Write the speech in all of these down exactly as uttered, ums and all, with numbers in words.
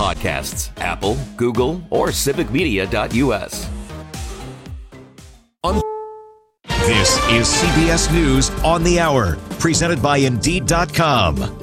Podcasts, Apple, Google, or civic media dot u s. This is C B S News on the Hour, presented by Indeed dot com.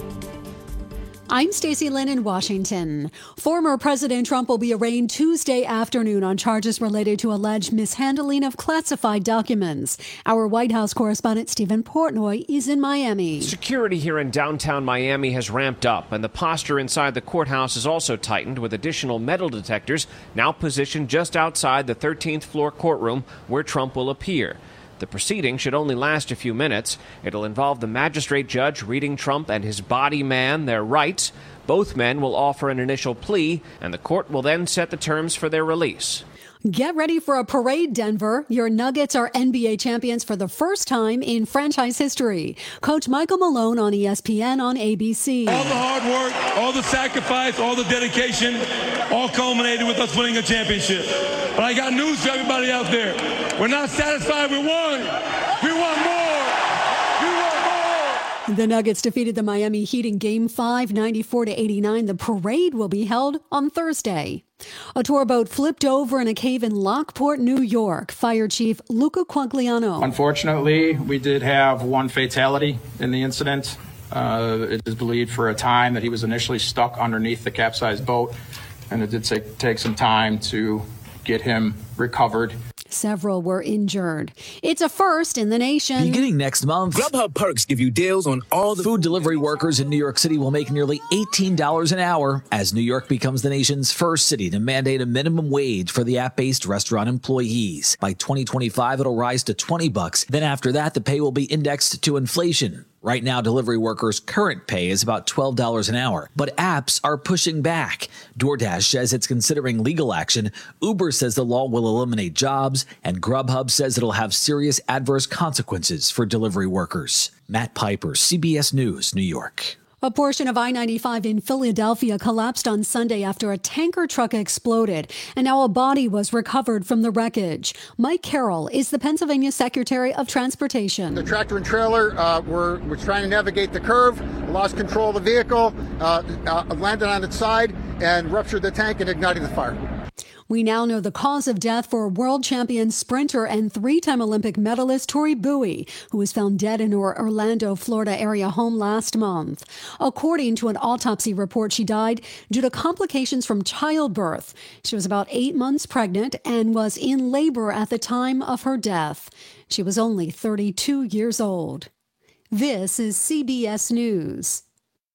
I'm Stacey Lynn in Washington. Former President Trump will be arraigned Tuesday afternoon on charges related to alleged mishandling of classified documents. Our White House correspondent Stephen Portnoy is in Miami. Security here in downtown Miami has ramped up, and the posture inside the courthouse is also tightened, with additional metal detectors now positioned just outside the thirteenth floor courtroom where Trump will appear. The proceeding should only last a few minutes. It'll involve the magistrate judge reading Trump and his body man their rights. Both men will offer an initial plea, and the court will then set the terms for their release. Get ready for a parade, Denver. Your Nuggets are N B A champions for the first time in franchise history. Coach Michael Malone on E S P N on A B C. All the hard work, all the sacrifice, all the dedication, all culminated with us winning a championship. But I got news for everybody out there. We're not satisfied with one. We want more. We want more. The Nuggets defeated the Miami Heat in Game five, ninety-four to eighty-nine. The parade will be held on Thursday. A tour boat flipped over in a cave in Lockport, New York. Fire Chief Luca Quagliano. Unfortunately, we did have one fatality in the incident. Uh, it is believed for a time that he was initially stuck underneath the capsized boat, and it did take, take some time to get him recovered. Several were injured. It's a first in the nation. Beginning next month, Grubhub Perks give you deals on all the food delivery workers in New York City will make nearly eighteen dollars an hour as New York becomes the nation's first city to mandate a minimum wage for the app-based restaurant employees. By twenty twenty-five, it'll rise to twenty bucks. Then after that, the pay will be indexed to inflation. Right now, delivery workers' current pay is about twelve dollars an hour, but apps are pushing back. DoorDash says it's considering legal action. Uber says the law will eliminate jobs, and Grubhub says it'll have serious adverse consequences for delivery workers. Matt Piper, C B S News, New York. A portion of I ninety-five in Philadelphia collapsed on Sunday after a tanker truck exploded, and now a body was recovered from the wreckage. Mike Carroll is the Pennsylvania Secretary of Transportation. The tractor and trailer uh, were, were trying to navigate the curve, lost control of the vehicle, uh, uh, landed on its side, and ruptured the tank and ignited the fire. We now know the cause of death for world champion sprinter and three-time Olympic medalist Tori Bowie, who was found dead in her Orlando, Florida area home last month. According to an autopsy report, she died due to complications from childbirth. She was about eight months pregnant and was in labor at the time of her death. She was only thirty-two years old. This is C B S News.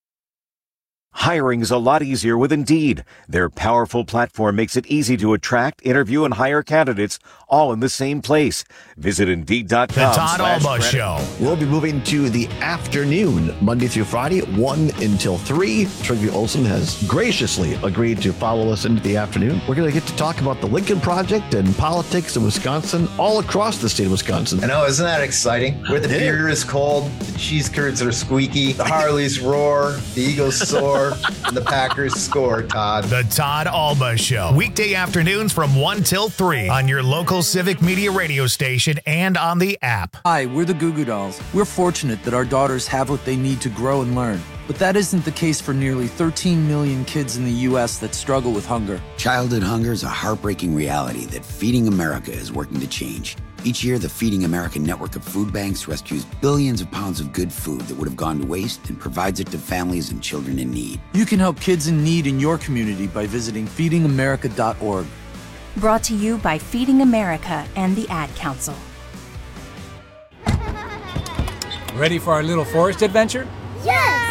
Hiring is a lot easier with Indeed. Their powerful platform makes it easy to attract, interview, and hire candidates all in the same place. Visit Indeed dot com. The Todd Alba Show. We'll be moving to the afternoon, Monday through Friday, one until three. Trigby Olson has graciously agreed to follow us into the afternoon. We're going to get to talk about the Lincoln Project and politics in Wisconsin, all across the state of Wisconsin. I know, isn't that exciting? Where the beer is cold, the cheese curds are squeaky, the Harleys roar, the Eagles soar, and the Packers score, Todd. The Todd Alba Show. Weekday afternoons from one till three on your local Civic Media radio station and on the app. Hi, we're the Goo Goo Dolls. We're fortunate that our daughters have what they need to grow and learn. But that isn't the case for nearly thirteen million kids in the U S that struggle with hunger. Childhood hunger is a heartbreaking reality that Feeding America is working to change. Each year, the Feeding America network of food banks rescues billions of pounds of good food that would have gone to waste and provides it to families and children in need. You can help kids in need in your community by visiting feeding america dot org. Brought to you by Feeding America and the Ad Council. Ready for our little forest adventure? Yes!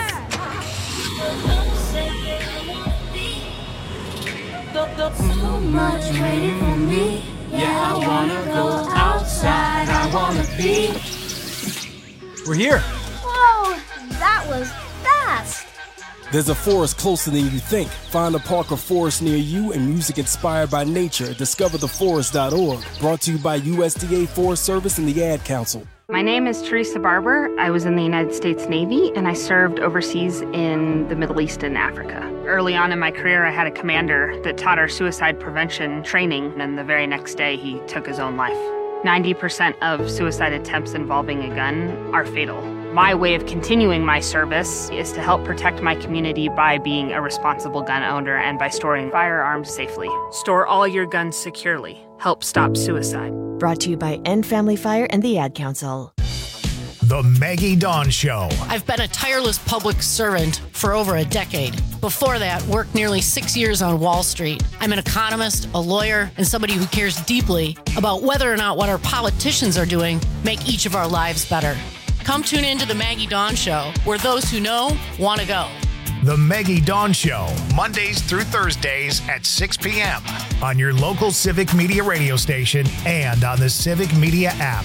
So much waiting for me. Yeah, I wanna go outside. I wanna be. We're here. Whoa, that was fast. There's a forest closer than you think. Find a park or forest near you and music inspired by nature at discover the forest dot org. Brought to you by U S D A Forest Service and the Ad Council. My name is Teresa Barber. I was in the United States Navy, and I served overseas in the Middle East and Africa. Early on in my career, I had a commander that taught our suicide prevention training, and the very next day, he took his own life. ninety percent of suicide attempts involving a gun are fatal. My way of continuing my service is to help protect my community by being a responsible gun owner and by storing firearms safely. Store all your guns securely. Help stop suicide. Brought to you by End Family Fire and the Ad Council. The Maggie Dawn Show. I've been a tireless public servant for over a decade. Before that, worked nearly six years on Wall Street. I'm an economist, a lawyer, and somebody who cares deeply about whether or not what our politicians are doing make each of our lives better. Come tune in to The Maggie Dawn Show, where those who know want to go. The Maggie Dawn Show, Mondays through Thursdays at six p.m. on your local Civic Media radio station and on the Civic Media app.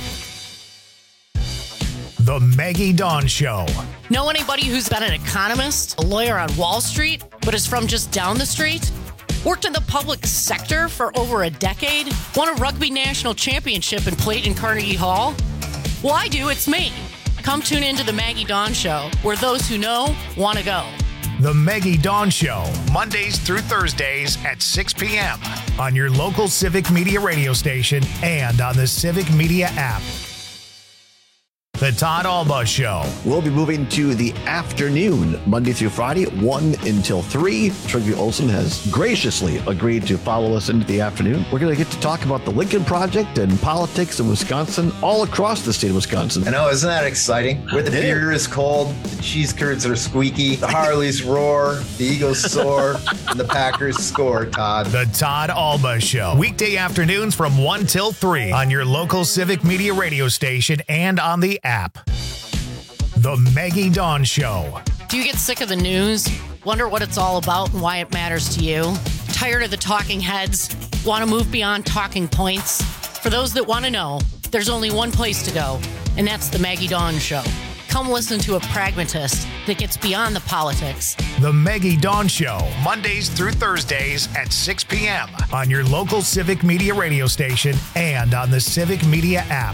The Maggie Dawn Show. Know anybody who's been an economist, a lawyer on Wall Street, but is from just down the street? Worked in the public sector for over a decade? Won a rugby national championship and played in Carnegie Hall? Well, I do. It's me. Come tune in to The Maggie Dawn Show, where those who know want to go. The Maggie Dawn Show, Mondays through Thursdays at six p.m. on your local Civic Media radio station and on the Civic Media app. The Todd Alba Show. We'll be moving to the afternoon, Monday through Friday, one until three. Trygve Olsen has graciously agreed to follow us into the afternoon. We're going to get to talk about the Lincoln Project and politics in Wisconsin, all across the state of Wisconsin. I know, isn't that exciting? Where the beer is cold, the cheese curds are squeaky, the Harleys roar, the Eagles soar, and the Packers score, Todd. The Todd Alba Show. Weekday afternoons from one till three on your local Civic Media radio station and on the app. App. The Maggie Dawn Show. Do you get sick of the news? Wonder what it's all about and why it matters to you? Tired of the talking heads? Want to move beyond talking points? For those that want to know, there's only one place to go, and that's The Maggie Dawn Show. Come listen to a pragmatist that gets beyond the politics. The Maggie Dawn Show, Mondays through Thursdays at six p.m. on your local Civic Media radio station and on the Civic Media app.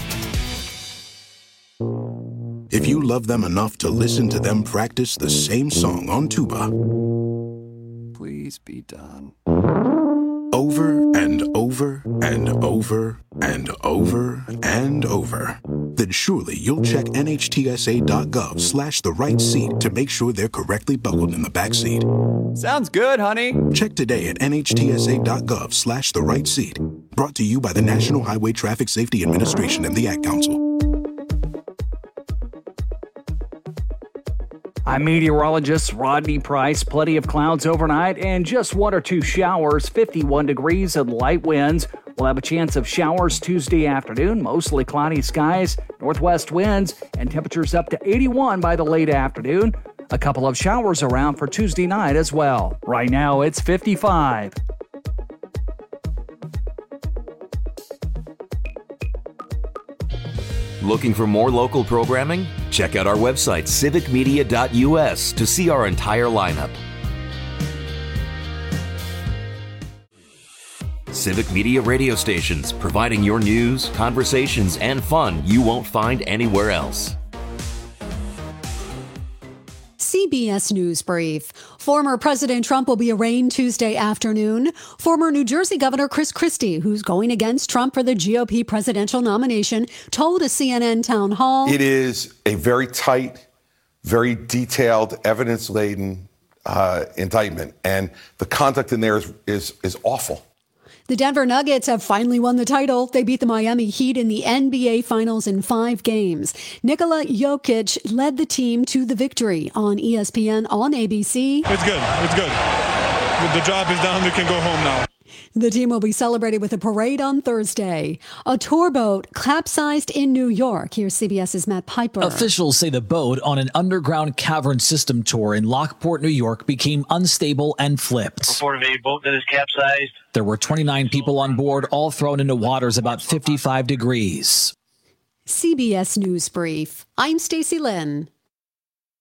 If you love them enough to listen to them practice the same song on tuba, please be done. Over and over and over and over and over, then surely you'll check nhtsa.gov slash the right seat to make sure they're correctly buckled in the back seat. Sounds good, honey. Check today at nhtsa.gov slash the right seat. Brought to you by the National Highway Traffic Safety Administration and the Ad Council. I'm meteorologist Rodney Price. Plenty of clouds overnight and just one or two showers, fifty-one degrees and light winds. We'll have a chance of showers Tuesday afternoon, mostly cloudy skies, northwest winds, and temperatures up to eighty-one by the late afternoon. A couple of showers around for Tuesday night as well. Right now, it's fifty-five. Looking for more local programming? Check out our website, civic media dot u s, to see our entire lineup. Civic Media radio stations, providing your news, conversations, and fun you won't find anywhere else. C B S News Brief. Former President Trump will be arraigned Tuesday afternoon. Former New Jersey Governor Chris Christie, who's going against Trump for the G O P presidential nomination, told a C N N town hall. It is a very tight, very detailed, evidence-laden uh, indictment, and the conduct in there is, is, is awful. The Denver Nuggets have finally won the title. They beat the Miami Heat in the N B A Finals in five games. Nikola Jokic led the team to the victory on E S P N on A B C. It's good. It's good. The job is done. We can go home now. The team will be celebrated with a parade on Thursday. A tour boat capsized in New York. Here's CBS's Matt Piper. Officials say the boat on an underground cavern system tour in Lockport, New York, became unstable and flipped. Reported a boat that is capsized. There were twenty-nine people on board, all thrown into waters about fifty-five degrees. C B S News Brief. I'm Stacey Lynn.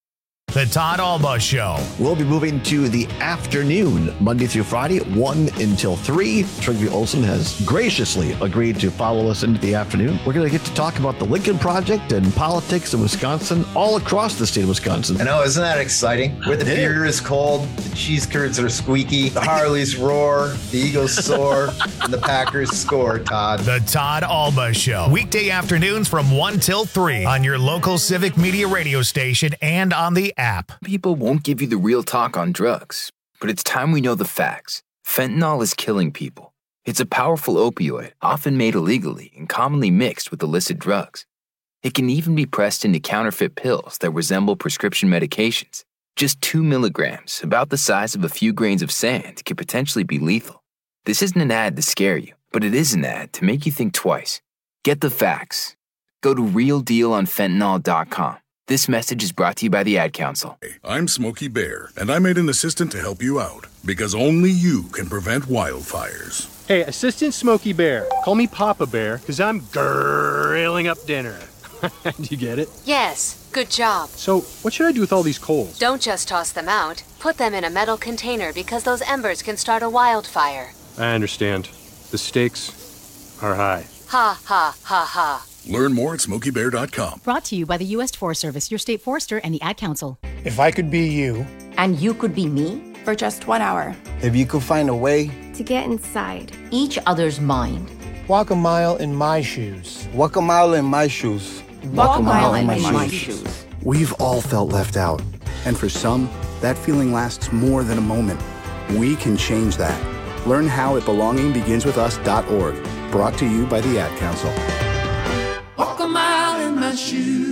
The Todd Alba Show. We'll be moving to the afternoon, Monday through Friday, one until three. Trygve Olsen has graciously agreed to follow us into the afternoon. We're going to get to talk about the Lincoln Project and politics in Wisconsin, all across the state of Wisconsin. I know, isn't that exciting? Where the beer is cold, the cheese curds are squeaky, the Harleys roar, the Eagles soar, and the Packers score, Todd. The Todd Alba Show. Weekday afternoons from one till three on your local Civic Media radio station and on the app. People won't give you the real talk on drugs, but it's time we know the facts. Fentanyl is killing people. It's a powerful opioid, often made illegally and commonly mixed with illicit drugs. It can even be pressed into counterfeit pills that resemble prescription medications. Just two milligrams, about the size of a few grains of sand, could potentially be lethal. This isn't an ad to scare you, but it is an ad to make you think twice. Get the facts. Go to real deal on fentanyl dot com. This message is brought to you by the Ad Council. I'm Smokey Bear, and I made an assistant to help you out, because only you can prevent wildfires. Hey, Assistant Smokey Bear, call me Papa Bear, because I'm grilling up dinner. Do you get it? Yes, good job. So, what should I do with all these coals? Don't just toss them out. Put them in a metal container because those embers can start a wildfire. I understand. The stakes are high. Ha, ha, ha, ha. Learn more at smokey bear dot com. Brought to you by the U S Forest Service, your state forester, and the Ad Council. If I could be you. And you could be me. For just one hour. If you could find a way. To get inside each other's mind. Walk a mile in my shoes. Walk a mile in my shoes. Walk, Walk a mile, mile in, in my, my shoes. shoes. We've all felt left out. And for some, that feeling lasts more than a moment. We can change that. Learn how at belonging begins with us dot org. Brought to you by the Ad Council. Walk a mile in my shoes.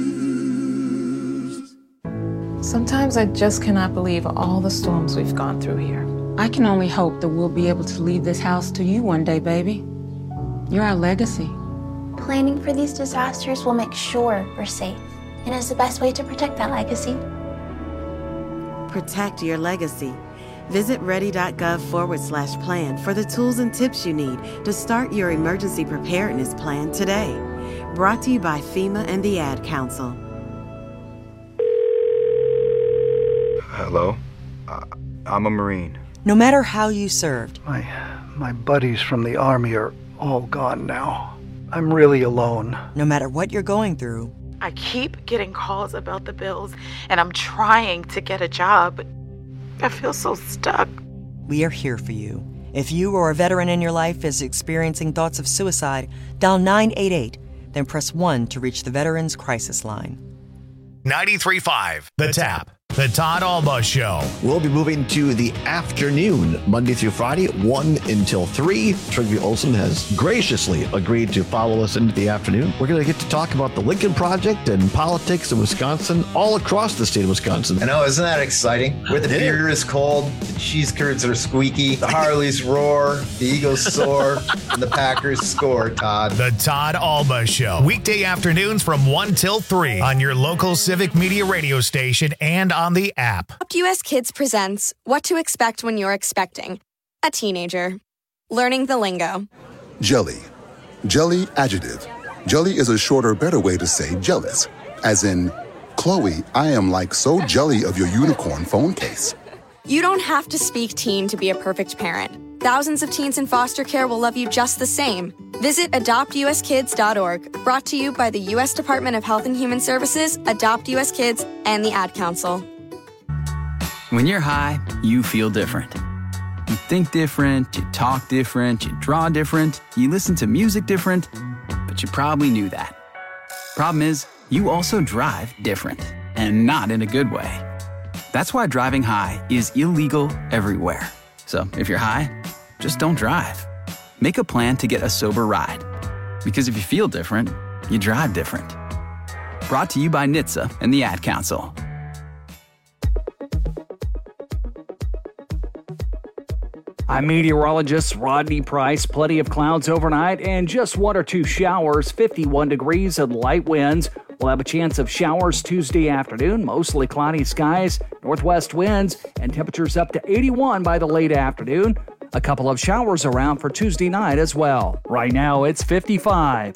Sometimes I just cannot believe all the storms we've gone through here. I can only hope that we'll be able to leave this house to you one day, baby. You're our legacy. Planning for these disasters will make sure we're safe, and is the best way to protect that legacy. Protect your legacy. Visit ready.gov forward slash plan for the tools and tips you need to start your emergency preparedness plan today. Brought to you by FEMA and the Ad Council. Hello? Uh, I'm a Marine. No matter how you served. My, my buddies from the Army are all gone now. I'm really alone. No matter what you're going through. I keep getting calls about the bills, and I'm trying to get a job, but I feel so stuck. We are here for you. If you or a veteran in your life is experiencing thoughts of suicide, dial nine eight eight, then press one to reach the Veterans Crisis Line. ninety-three point five The Tap. The Todd Alba Show. We'll be moving to the afternoon, Monday through Friday, one until three. Trygve Olsen has graciously agreed to follow us into the afternoon. We're going to get to talk about the Lincoln Project and politics in Wisconsin, all across the state of Wisconsin. I know, isn't that exciting? Where the beer is cold, the cheese curds are squeaky, the Harleys roar, the Eagles soar, and the Packers score, Todd. The Todd Alba Show. Weekday afternoons from one till three on your local Civic Media radio station and on the app. Adopt U S Kids presents What to Expect When You're Expecting a Teenager. Learning the lingo. Jelly. Jelly adjective. Jelly is a shorter, better way to say jealous. As in, Chloe, I am like so jelly of your unicorn phone case. You don't have to speak teen to be a perfect parent. Thousands of teens in foster care will love you just the same. Visit adopt u s kids dot org. Brought to you by the U S Department of Health and Human Services, Adopt U S Kids, and the Ad Council. When you're high, you feel different. You think different, you talk different, you draw different, you listen to music different, but you probably knew that. Problem is, you also drive different, and not in a good way. That's why driving high is illegal everywhere. So if you're high, just don't drive. Make a plan to get a sober ride. Because if you feel different, you drive different. Brought to you by N H T S A and the Ad Council. I'm meteorologist Rodney Price. Plenty of clouds overnight and just one or two showers, fifty-one degrees and light winds. We'll have a chance of showers Tuesday afternoon, mostly cloudy skies, northwest winds, and temperatures up to eighty-one by the late afternoon. A couple of showers around for Tuesday night as well. Right now, it's fifty-five.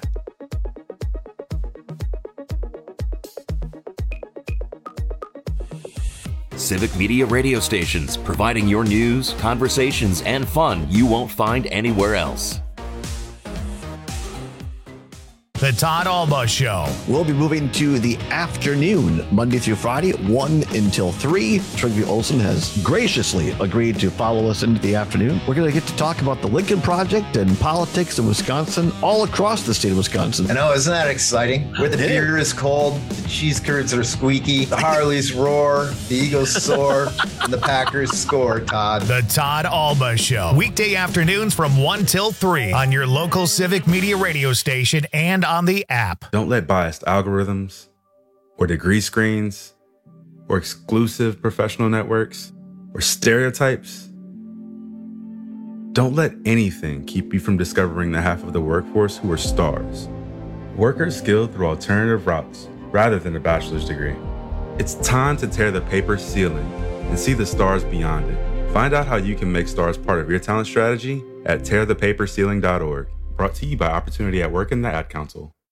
Civic Media radio stations, providing your news, conversations, and fun you won't find anywhere else. The Todd Alba Show. We'll be moving to the afternoon, Monday through Friday, one until three. Trygve Olsen has graciously agreed to follow us into the afternoon. We're going to get to talk about the Lincoln Project and politics in Wisconsin, all across the state of Wisconsin. I know, isn't that exciting? Where the beer is cold, the cheese curds are squeaky, the Harleys roar, the Eagles soar, and the Packers score, Todd. The Todd Alba Show. Weekday afternoons from one till three on your local Civic Media radio station and on the app. Don't let biased algorithms or degree screens or exclusive professional networks or stereotypes, don't let anything keep you from discovering the half of the workforce who are stars. Workers skilled through alternative routes rather than a bachelor's degree. It's time to tear the paper ceiling and see the stars beyond it. Find out how you can make stars part of your talent strategy at tear the paper ceiling dot org. Brought to you by Opportunity at Work and the Ad Council.